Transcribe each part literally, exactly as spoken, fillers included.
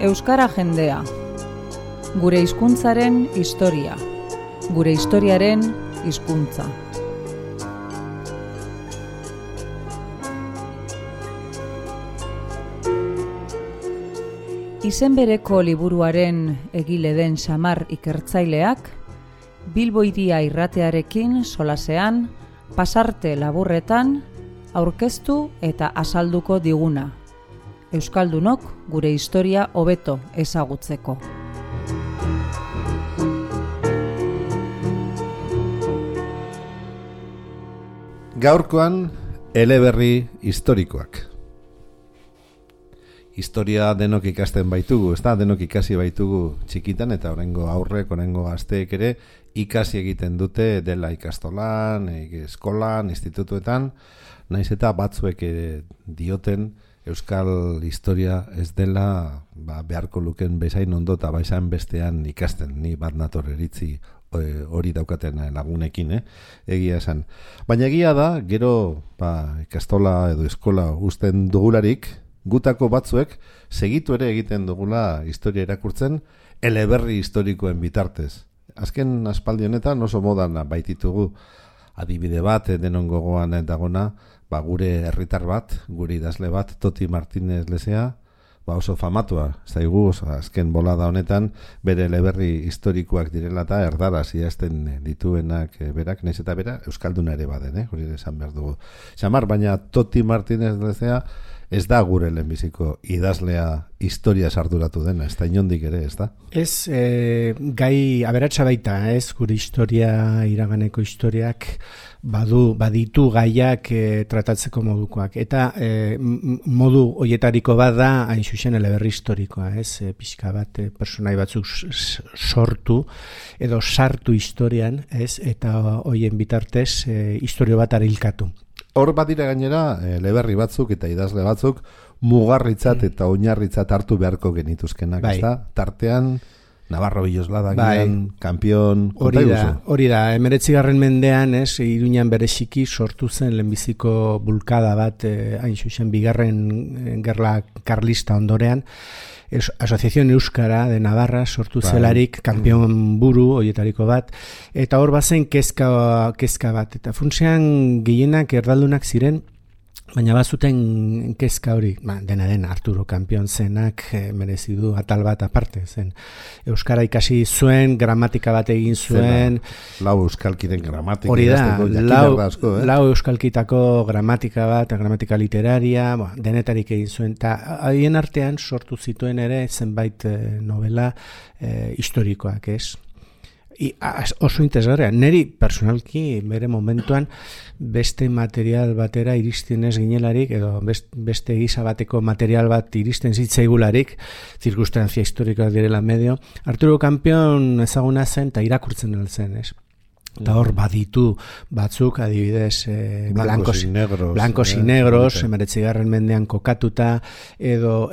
Euskara jendea. Gure hizkuntzaren historia. Gure historiaren hizkuntza. Izen bereko liburuaren egile den Xamar ikertzaileak, Bilbo Hiria irratearekin solasean, pasarte laburretan, aurkeztu eta azalduko diguna. Euskaldunok gure historia hobeto ezagutzeko. Gaurkoan eleberri historikoak. Historia denok ikasten baitugu, ezta? Denok ikasi baitugu txikitan eta oraingo aurrek, oraingo gazteek ere ikasi egiten dute dela ikastolan, eskolan, institutuetan, naiz eta batzuek dioten euskal historia ez dela ba, beharko luken bezain ondo eta bezain bestean ikasten, ni bat nator eritzi hori daukaten lagunekin, eh? Egia esan. Baina egia da, gero ba, ikastola edo eskola uzten dugularik, gutako batzuek segitu ere egiten dugula historia irakurtzen eleberri historikoen bitartez. Azken aspaldi honetan oso modan baititugu adibide bat denon gogoan dagona, ba, gure herritar bat, gure idazle bat, Toti Martinez Lezea, ba, oso famatua zaigu, oso azken bolada honetan bere eleberri historikoak direla eta erdaraz idazten dituenak berak, naiz eta bera euskalduna ere baden, eh? Hori esan behar dugu. Xamar, baina Toti Martinez Lezea ez da gure lehenbiziko idazlea historia sarduratu dena, ez da inondik ere, ez da? Ez, e, gai aberatsa baita, ez, gure historia, iraganeko historiak, badu, baditu gaiak e, tratatzeko modukoak. Eta e, modu hoietariko bat da, hain zuzen eleberri historikoa, ez, e, pixka bat, e, personai batzuk sortu, edo sartu historian, ez, eta hoien bitartez, e, historio bat arilkatu. Hor badira gainera, eleberri batzuk eta idazle batzuk mugarritzat eta oinarritzat hartu beharko genituzkenak, bai. Ezta? Tartean, Navarro Villoslada, bai. Kampion, hori da, hori da, emeretzigarren mendean, ez, Iruñan bereziki sortu zen lehenbiziko bulkada bat, eh, hain zuzen bigarren gerla karlista ondorean, Asociación Euskara de Navarra sortu zelarik kanpion buru horietariko bat, eta hor bazen kezka, kezka bat, eta funtsean gehienak erdaldunak ziren, baina bazuten kezka hori, ba, dena den Arturo kanpion zenak e, merezi du atal bat aparte zen. Euskara ikasi zuen, gramatika bat egin zuen. Zena, lau euskalkiren gramatika. Hori da, lau, asko, eh? lau euskalkitako gramatika bat, gramatika literaria, bo, denetarik egin zuen. Eta haien artean sortu zituen ere zenbait e, novela e, historikoak, ez? I, oso interesgarria. Neri personalki bere momentuan beste material batera iristen ez ginelarik, edo beste gisa bateko material bat iristen zitzaigularik, zirkustantzia historikoak direla medio, Arturo Kampion ezaguna zen eta irakurtzen zen, ez? Eta hor baditu batzuk, adibidez, eh, blancos, negros, blancos y negros, emeretzigarren mendean kokatuta, edo,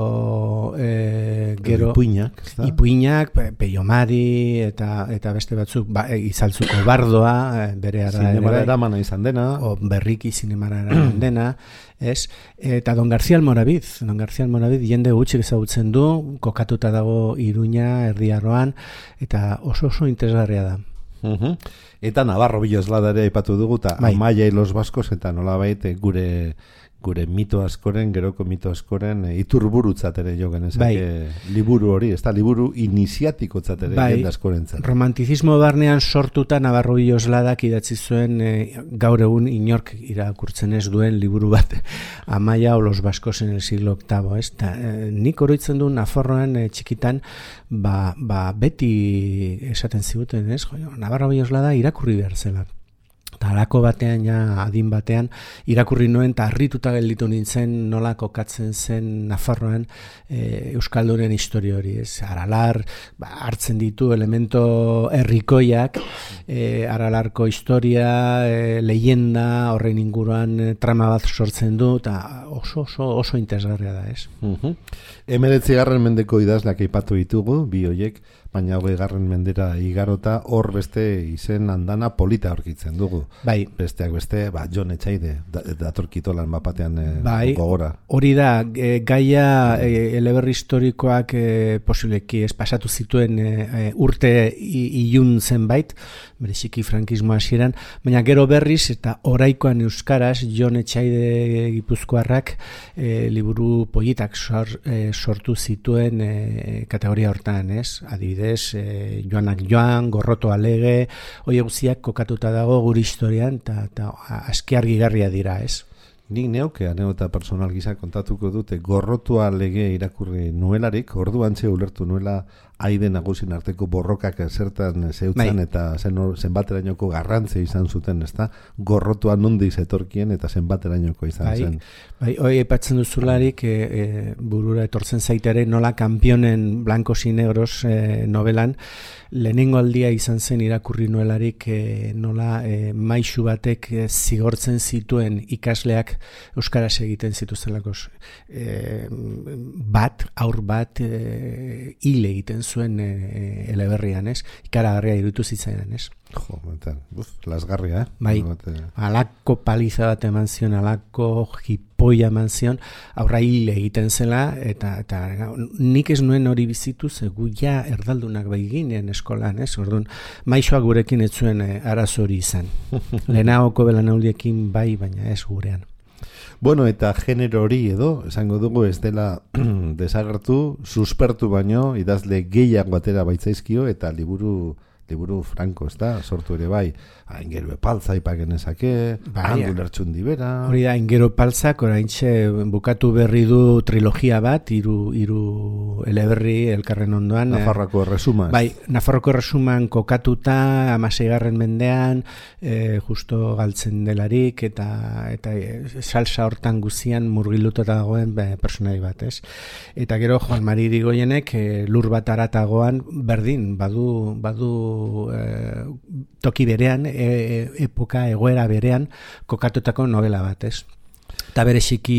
edo eh, gero, ipuinak, ipuinak, Peiomari, eta, eta beste batzuk, ba, izaltzuko bardoa, eh, bere ara, zinemara eramana izan dena, o berriki zinemara eraman dena, ez? Eta Don García Almorabiz, Don García Almorabiz jende gutxik ezagutzen du, kokatuta dago Iruña, Erdiarroan, eta oso oso interesgarria da. Uh-huh. Eta Navarro Villoslada ere aipatu dugu, eta bai. Amaia y los Vascos, eta nolabait gure gure mito askoren, geroko mito askoren e, iturburutzat ere jo genezake bai. Liburu hori, ez da, liburu iniziatikotzat ere bai. Jende askoren zen. Romantizismo barnean sortuta Navarro Villosladak idatzi zuen e, gaur egun inork irakurtzen ez duen liburu bat, Amaia o los Vascos en el siglo octavo, ez? Ta, e, nik oroitzen du Nafarroan e, txikitan, ba, ba beti esaten ziguten, ez? Jo, Navarro Villoslada irakurri behar zela. Eta alako batean, ja, adin batean, irakurri noen eta harrituta gelditu nintzen nola kokatzen zen Nafarroan e, Euskaldunen historia hori. Ez? Aralar ba, hartzen ditu elemento herrikoiak, e, Aralarko historia, e, leyenda, horren inguruan e, trama bat sortzen du, eta oso, oso, oso interesgarria da, ez? Uh-huh. Emeretzigarren mendeko idazleak aipatu ditugu, bi horiek, baina hogeigarren mendera igarota hor beste izen andana polita aurkitzen dugu. Bai. Besteak beste, ba, Jon Etxaide, datorkitolan mapatean e, bai, gogora. Hori da, e, gaia e, eleberri historikoak e, posibleki ez pasatu zituen e, urte ilun zenbait, bereziki frankismo hasieran, baina gero berriz eta oraikoan euskaraz Jon Etxaide Gipuzkoarrak e, liburu politak sor, e, sortu zituen e, kategoria hortan, ez? Adibidez, e, Joanak Joan, Gorroto Alege, hori guztiak kokatuta dago gure historian eta aski argigarria dira, ez? Nik neuke anekdota personal gisa kontatuko dute Gorrotua lege irakurri nuelarik, orduan ze ulertu nuela Aide Nagusin arteko borrokak zertan zeutzen bai. Eta zen, zenbaterainoko garrantze izan zuten, ezta? Gorrotua nondik zetorkien eta zenbaterainoko izan bai, zen. Bai, hoi epatzen duzularik e, e, burura etortzen zaitere nola Kampionen Blancos y Negros e, novelan lehenengo aldia izan zen irakurri nuelarik e, nola e, maisu batek e, zigortzen zituen ikasleak euskaraz egiten zituztelako e, bat, aur bat e, hil egiten zuen e, eleberrian, ez? Ikaragarria iruditu zitzaidan, ez? Jo, beten, buf, lasgarria, eh? Bai, alako paliza bat eman zion, alako jipoia eman zion, aurra hil egiten zela, eta, eta nik ez nuen hori bizitu, zegu ja erdaldunak bai ginen eskolan, ez? Orduan, maixoak gurekin ez zuen eh, arazo hori izan. Lehenagoko belanauliekin bai, baina ez gurean. Bueno, eta genero hori edo, esango dugu ez dela desagertu, suspertu baino, idazle gehiago atera baitzaizkio, eta liburu liburu franko, ez da, sortu ere bai, Ingero Epaltza ipagen ezake, bai, Andu Lertxundi bera. Hori da, Ingero Epaltzak oraintxe bukatu berri du trilogia bat, hiru hiru eleberri elkarren ondoan. Nafarroako erresuma. Bai, Nafarroako erresuman kokatuta, hamaseigarren mendean, e, justo galtzen delarik, eta eta e, salsa hortan guzian murgiluta dagoen be, personai bat, ez? Eta gero Juan Mari Irigoyenek e, lur bat aratagoan berdin, badu, badu e, toki berean, e, epoka, egoera berean kokatutako novela bat, ez? Eta bereziki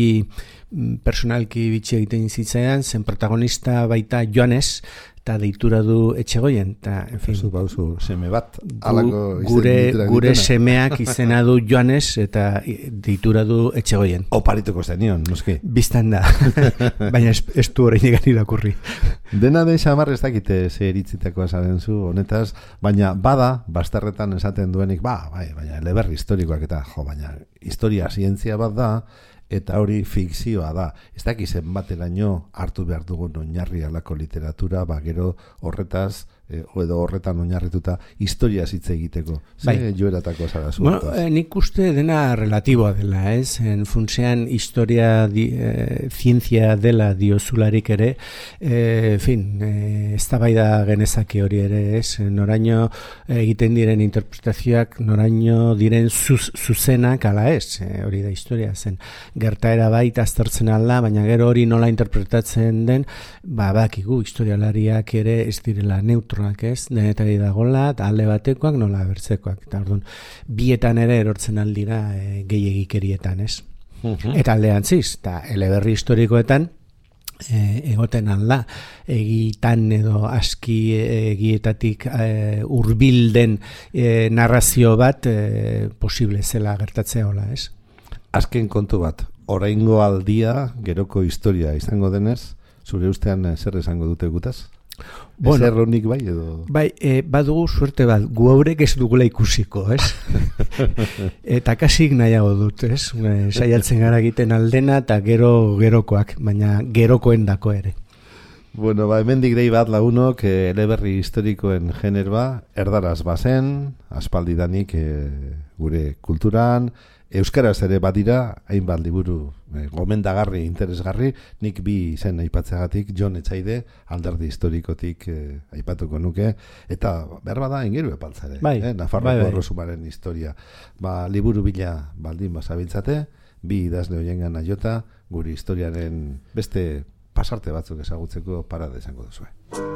personalki bitxi egiten zitzaidan, zen protagonista baita Joanes, eta deitura du Etxegoien, eta, en fin, bauzu, seme bat, alako gure, gure semeak izena du Joanes, eta deitura du Etxegoien. Oparituko zenion, noski? Biztan da, baina ez, ez du horrein egan irakurri. Dena de xamar ez dakite ze eritzitako esaten zu, honetaz, baina bada, bastarretan esaten duenik, ba, bai, baina eleberri historikoak eta, jo, baina historia zientzia bat da, eta hori fikzioa da. Ez dakiz zenbateraino hartu behar dugun oinarri alako literatura, ba gero horretaz, e, edo horretan oinarrituta historia hitz egiteko. Ze bai. Joeratako zara zu. Bueno, eh, nik uste dena relatiboa dela, ez? En funtsean historia di, eh, zientzia dela diozularik ere, eh, fin, eh, eztabaida genezake hori ere, ez? Noraino egiten diren interpretazioak, noraino diren zuz, zuzenak ala ez, eh, hori da historia zen. Gertaera baita aztertzen alda, baina gero hori nola interpretatzen den, ba, bakigu historialariak ere ez direla neutroak, ez? Denetari dagola, alde batekoak, nola bertzekoak. Eta orduan, bietan ere erortzen aldira e, gehiagikerietan, ez? Uh-huh. Eta aldeantziz, eta eleberri historikoetan, e, egoten alda, egitan edo aski egietatik e, hurbilden e, narrazio bat e, posible zela gertatzea hola, ez? Azken kontu bat, oraingo aldia, geroko historia izango denez, zure ustean zer esango dute gutaz? Bueno, ez erronik bai edo? Bai, e, badugu suerte bat, gu haurek ez dugula ikusiko, ez? Eta kasik nahiago dut, ez? E, saiatzen gara egiten aldena eta gero gerokoak, baina gerokoen dako ere. Bueno, ba, hemendik dei bat lagunok, eh, eleberri historikoen generoa, erdaraz bazen, aspaldidanik eh, gure kulturan, euskaraz ere badira, hainbat liburu eh, gomendagarri, interesgarri, nik bi izen aipatzeagatik, Jon Etxaide, alderdi historikotik eh, aipatuko nuke, eta behar bada Ingero Epaltza ere, bai, eh, Nafarroako bai, bai. Erresumaren historia. Ba, liburu bila baldin bazabiltzate, bi idazle hoiengan aiota, gure historiaren beste pasarte batzuk ezagutzeko parada izango duzue.